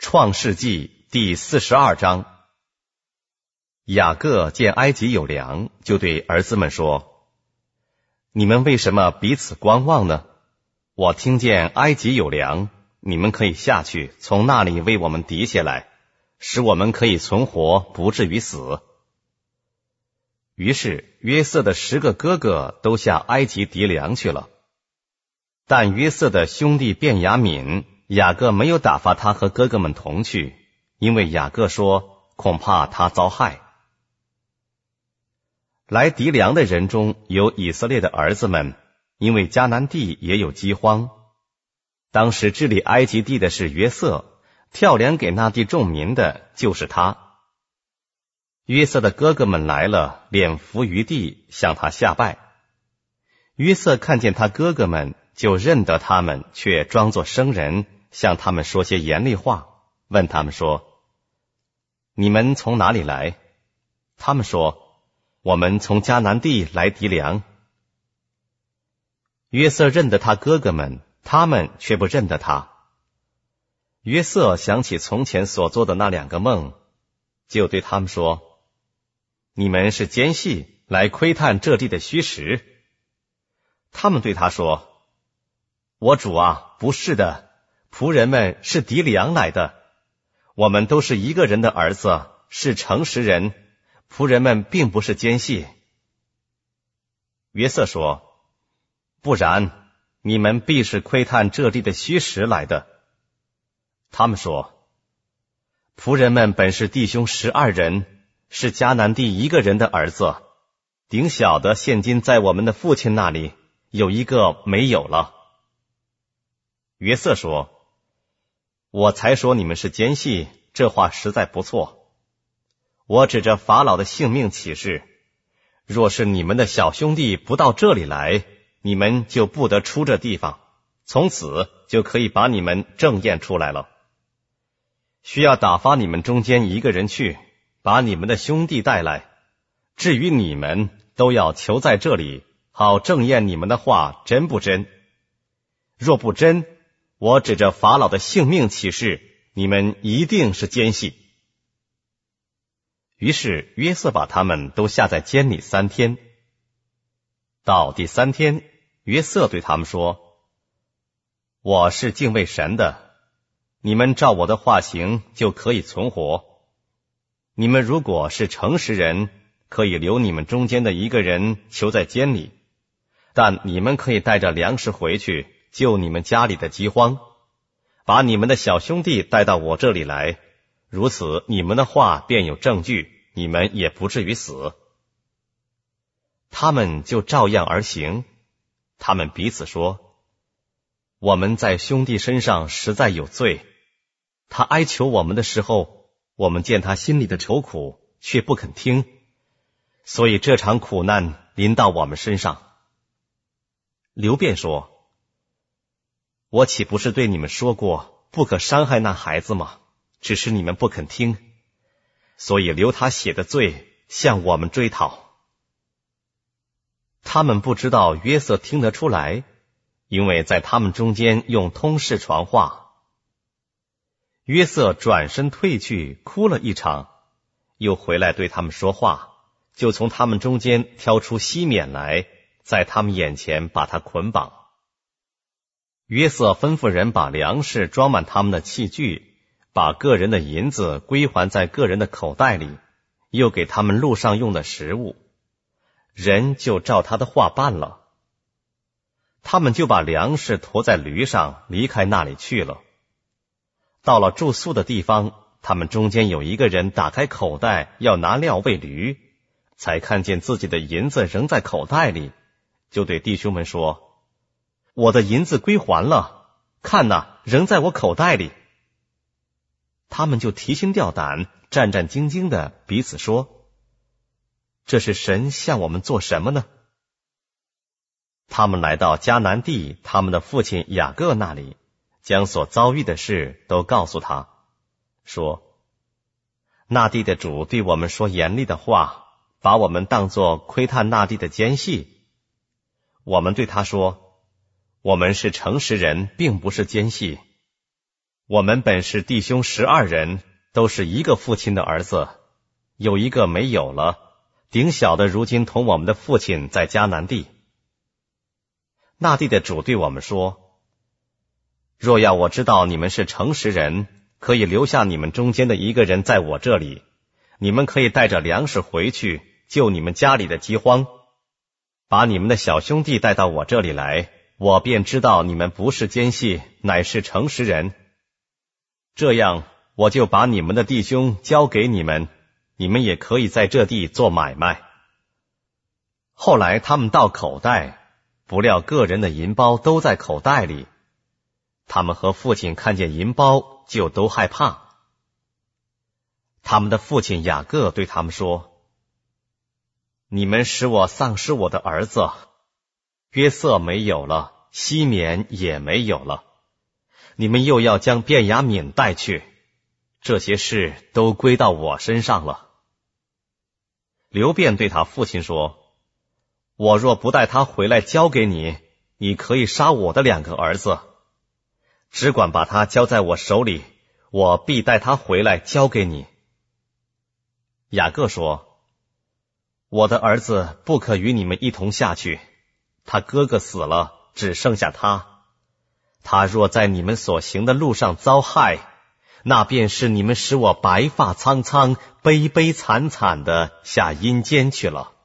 创世纪第42章。雅各见埃及有粮，就对儿子们说：你们为什么彼此观望呢？我听见埃及有粮，你们可以下去，从那里为我们籴下来，使我们可以存活，不至于死。于是约瑟的10个哥哥都下埃及籴粮去了。但约瑟的兄弟便雅悯，雅各没有打发他和哥哥们同去，因为雅各说恐怕他遭害。来籴粮的人中有以色列的儿子们，因为迦南地也有饥荒。当时治理埃及地的是约瑟，跳粮给那地众民的就是他。约瑟的哥哥们来了，脸伏于地，向他下拜。约瑟看见他哥哥们，就认得他们，却装作生人，向他们说些严厉话，问他们说：你们从哪里来？他们说：我们从迦南地来籴粮。约瑟认得他哥哥们，他们却不认得他。约瑟想起从前所做的那2个梦，就对他们说：你们是奸细，来窥探这地的虚实。他们对他说：我主啊，不是的，仆人们是籴粮来的，我们都是一个人的儿子，是诚实人，仆人们并不是奸细。约瑟说：不然，你们必是窥探这地的虚实来的。他们说：仆人们本是弟兄12人，是迦南地一个人的儿子，顶小的现今在我们的父亲那里，有一个没有了。约瑟说：我才说你们是奸细，这话实在不错。我指着法老的性命起誓，若是你们的小兄弟不到这里来，你们就不得出这地方，从此就可以把你们正验出来了。需要打发你们中间一个人去，把你们的兄弟带来，至于你们，都要求在这里，好正验你们的话真不真。若不真，我指着法老的性命起誓，你们一定是奸细。于是约瑟把他们都下在监里3天。到第3天，约瑟对他们说：我是敬畏神的，你们照我的话行，就可以存活。你们如果是诚实人，可以留你们中间的一个人囚在监里，但你们可以带着粮食回去，救你们家里的饥荒，把你们的小兄弟带到我这里来，如此你们的话便有证据，你们也不至于死。他们就照样而行。他们彼此说：我们在兄弟身上实在有罪，他哀求我们的时候，我们见他心里的愁苦，却不肯听，所以这场苦难临到我们身上。流便说：我岂不是对你们说过，不可伤害那孩子吗？只是你们不肯听，所以流他血的罪向我们追讨。他们不知道约瑟听得出来，因为在他们中间用通事传话。约瑟转身退去，哭了一场，又回来对他们说话，就从他们中间挑出西缅来，在他们眼前把他捆绑。约瑟吩咐人把粮食装满他们的器具，把个人的银子归还在个人的口袋里，又给他们路上用的食物，人就照他的话办了。他们就把粮食驮在驴上，离开那里去了。到了住宿的地方，他们中间有一个人打开口袋要拿料喂驴，才看见自己的银子仍在口袋里，就对弟兄们说：我的银子归还了，看哪，仍在我口袋里。他们就提心吊胆，战战兢兢的彼此说：这是神向我们做什么呢？他们来到迦南地他们的父亲雅各那里，将所遭遇的事都告诉他，说：那地的主对我们说严厉的话，把我们当作窥探那地的奸细。我们对他说：我们是诚实人，并不是奸细。 我们本是弟兄12人，都是一个父亲的儿子，有一个没有了，顶小的如今同我们的父亲在迦南地。那地的主对我们说，若要我知道你们是诚实人，可以留下你们中间的一个人在我这里，你们可以带着粮食回去，救你们家里的饥荒，把你们的小兄弟带到我这里来，我便知道你们不是奸细，乃是诚实人。这样，我就把你们的弟兄交给你们，你们也可以在这地做买卖。后来他们到口袋，不料个人的银包都在口袋里。他们和父亲看见银包，就都害怕。他们的父亲雅各对他们说，你们使我丧失我的儿子，约瑟没有了，西缅也没有了，你们又要将便雅悯带去，这些事都归到我身上了。流便对他父亲说，我若不带他回来交给你，你可以杀我的2个儿子，只管把他交在我手里，我必带他回来交给你。雅各说，我的儿子不可与你们一同下去，他哥哥死了，只剩下他。他若在你们所行的路上遭害，那便是你们使我白发苍苍、悲悲惨惨的下阴间去了。